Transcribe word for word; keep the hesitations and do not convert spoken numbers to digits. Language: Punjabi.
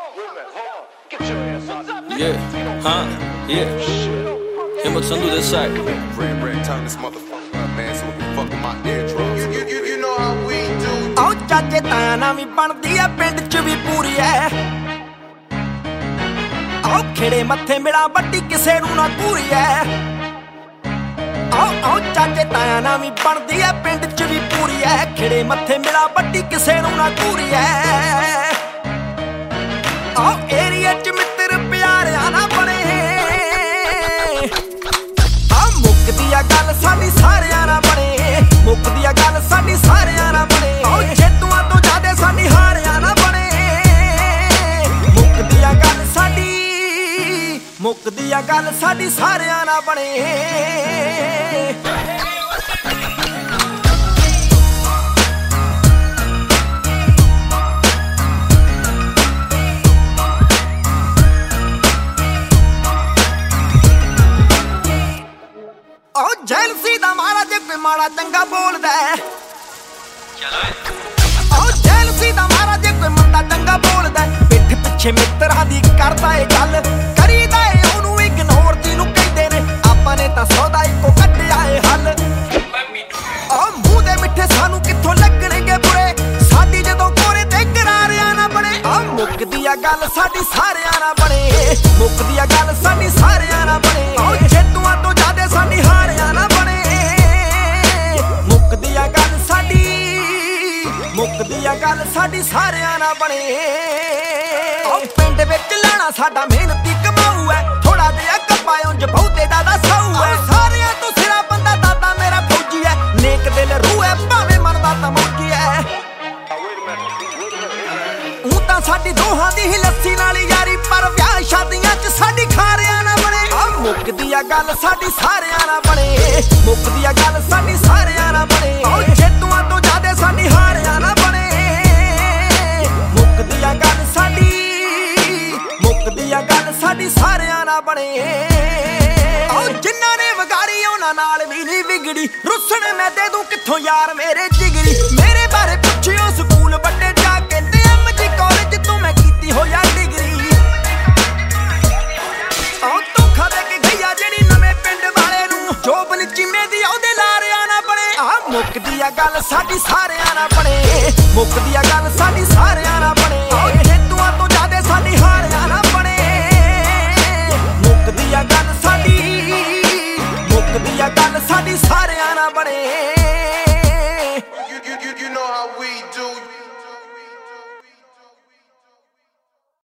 Yeah, huh? Yeah. Himmatın do this side. Red, red, turn this motherfucker up, man, so we can fuck with my eardrums. You, you, you know how we do. ਆਓ ਚਾਚੇ ਤਾਇਆ ਨਾਲ ਵੀ ਬਣਦੀ ਆ ਪਿੰਡ ਚ ਵੀ ਪੂਰੀ ਐ। ਆਓ ਖੇੜੇ ਮੱਥੇ ਮਿਲਾ ਵੱਡੀ ਕਿਸੇ ਨੂੰ ਨਾ ਪੂਰੀ ਐ। ਆਓ ਆਓ ਚਾਚੇ ਤਾਇਆ ਨਾਲ ਵੀ ਬਣਦੀ ਆ ਪਿੰਡ ਚ ਵੀ ਪੂਰੀ ਐ। ਖੇੜੇ ਮੱਥੇ ਮਿਲਾ ਵੱਡੀ ਕਿਸੇ ਨੂੰ ਨਾ ਪੂਰੀ ਐ। ਆਓ ਏਰੀਆ ਚ ਮਿੱਤਰ ਪਿਆਰਿਆਂ ਨਾ ਬਣੇ। ਆ ਮੁੱਕਦੀ ਆ ਗੱਲ ਸਾਡੀ ਸਾਰਿਆਂ ਨਾਲ ਬਣੇ। ਮੁੱਕਦੀ ਆ ਗੱਲ ਸਾਡੀ ਸਾਰਿਆਂ ਨਾਲ ਬਣੇ। ਆਓ ਜੇਤੂਆਂ ਤੋਂ ਜ਼ਿਆਦੇ ਸਾਡੀ ਹਾਰਿਆਂ ਨਾਲ ਬਣੇ। ਮੁੱਕਦੀ ਆ ਗੱਲ ਸਾਡੀ ਮੁੱਕਦੀ ਆ ਗੱਲ ਸਾਡੀ ਸਾਰਿਆਂ ਨਾਲ ਬਣੇ। ਆਓ ਜੈਲਸੀ ਦਾ ਮਾਰਾ ਜੇ ਕੋਈ ਮਾੜਾ ਚੰਗਾ ਬੋਲਦਾ ਆਓ ਜੈਲਸੀ ਦਾ ਮਾਰਾ ਜੇ ਕੋਈ ਮੰਦਾ ਚੰਗਾ ਬੋਲਦਾ ਪਿੱਠ ਪਿੱਛੇ ਮਿੱਤਰਾਂ ਦੀ ਕਰਦਾ ਏ ਗੱਲ ਕਰੀਦਾ ਏ ਉਹਨੂੰ ਇਗਨੋਰ ਜਿਹਨੂੰ ਕਹਿੰਦੇ ਨੇ ਆਪਾਂ ਨੇ ਤਾਂ ਸੌਦਾ ਇੱਕੋ ਕੱਢਿਆ ਏ ਹੱਲ ਆਓ ਮੂੰਹ ਦੇ ਮਿੱਠੇ ਸਾਨੂੰ ਕਿੱਥੋਂ ਲੱਗਣਗੇ ਬੁਰੇ ਸਾਡੀ ਜਦੋਂ ਕੋਰੇ ਤੇ ਕਰਾਰਿਆਂ ਨਾ ਬਣੇ ਆ ਮੁੱਕਦੀ ਆ ਗੱਲ ਸਾਡੀ ਸਾਰਿਆਂ ਨਾਲ ਬਣੇ ਮੁੱਕਦੀ ਆ ਗੱਲ ਸਾਡੀ ਸਾਰਿਆਂ ਨਾਲ ਬਣੇ ਆਓ ਜੇਤੂਆਂ ਤੋਂ ਜ਼ਿਆਦੇ ਸਾਡੀ ਹਾਰਿਆਂ ਨਾ ਬਣੇ ਮੁੱਕਦੀ ਆ ਗੱਲ ਸਾਡੀ ਮੁੱਕਦੀ ਆ ਗੱਲ ਸਾਡੀ ਸਾਰਿਆਂ ਨਾਲ ਬਣੇ ਆਓ ਪਿੰਡ ਵਿੱਚ ਲਾਣਾ ਸਾਡਾ ਮਿਹਨਤੀ ਕਮਾਊ ਐ ਥੋੜਾ ਜਿਹਾ ਕੱਪਾਂ ਉਂਝ ਬਹੁਤੇ ਦਾਦਾ ਸਾਊ ਐ ਸਾਰਿਆਂ ਤੋਂ ਸਿਰਾ ਬੰਦਾ ਦਾਦਾ ਮੇਰਾ ਫੌਜੀ ਐ ਨੇਕ ਦਿਲ ਰੂਹ ਐ ਭਾਵੇਂ ਮਰਦਾ ਤਾਂ ਮੌਜੀ ਐ ਹੁਣ ਤਾਂ ਸਾਡੀ ਦੋਹਾਂ ਦੀ ਹੀ ਲੱਸੀ ਨਾਲ ਯਾਰੀ ਪਰ ਵਿਆਹ ਸ਼ਾਦੀਆਂ ਚ ਸਾਡੀ ਖਾਰਿਆਂ ਨਾ ਬਣੇ ਆ ਮੁੱਕਦੀ ਆ ਗੱਲ ਸਾਡੀ ਸਾਰਿਆਂ ਨਾਲ ਬਣੇ ਮੁੱਕਦੀ ਆ ਗੱਲ ਸਾਡੀ ਸਾਰਿਆਂ ਨਾਲ ਬਣੇ ਆਓ ਜੇਤੂਆਂ ਤੋਂ ਜ਼ਿਆਦੇ ਸਾਡੀ ਹਾਰਿਆਂ ਨਾ ਬਣੇ ਮੁੱਕਦੀ ਆ ਗੱਲ ਸਾਡੀ ਮੁੱਕਦੀ ਆ ਗੱਲ ਸਾਡੀ ਸਾਰਿਆਂ ਨਾਲ ਬਣੇ ਆਓ ਜਿਨ੍ਹਾਂ ਨੇ ਵਿਗਾੜੀ ਉਹਨਾਂ ਨਾਲ ਵੀ ਨਹੀਂ ਵਿਗੜੀ ਰੁੱਸਣ ਮੈਂ ਦੇ ਦੂੰ ਕਿੱਥੋਂ ਯਾਰ ਮੇਰੇ ਜਿਗਰੀ ਮੇਰੇ ਬਾਰੇ ਪੁੱਛਿਓ ਸਕੂਲ ਵੱਡੇ ਜਾ ਕੇ ਤੇ ਐਮ ਜੀ ਕਾਲਜ ਤੋਂ ਮੈਂ ਕੀਤੀ ਹੋਇਆ ਡਿਗਰੀ ਆਓ ਧੋਖਾ ਦੇ ਕੇ ਗਈਆ ਜਿਹੜੀ ਨਵੇਂ ਪਿੰਡ ਵਾਲੇ ਨੂੰ ਜੋਬਨ ਚੀਮੇ ਦੀ ਉਹਦੇ ਲਾਰਿਆਂ ਨਾ ਬਣੇ ਆ ਮੁੱਕਦੀ ਆ ਗੱਲ ਸਾਡੀ ਸਾਰਿਆਂ ਨਾਲ ਬਣੇ ਮੁੱਕਦੀ ਆ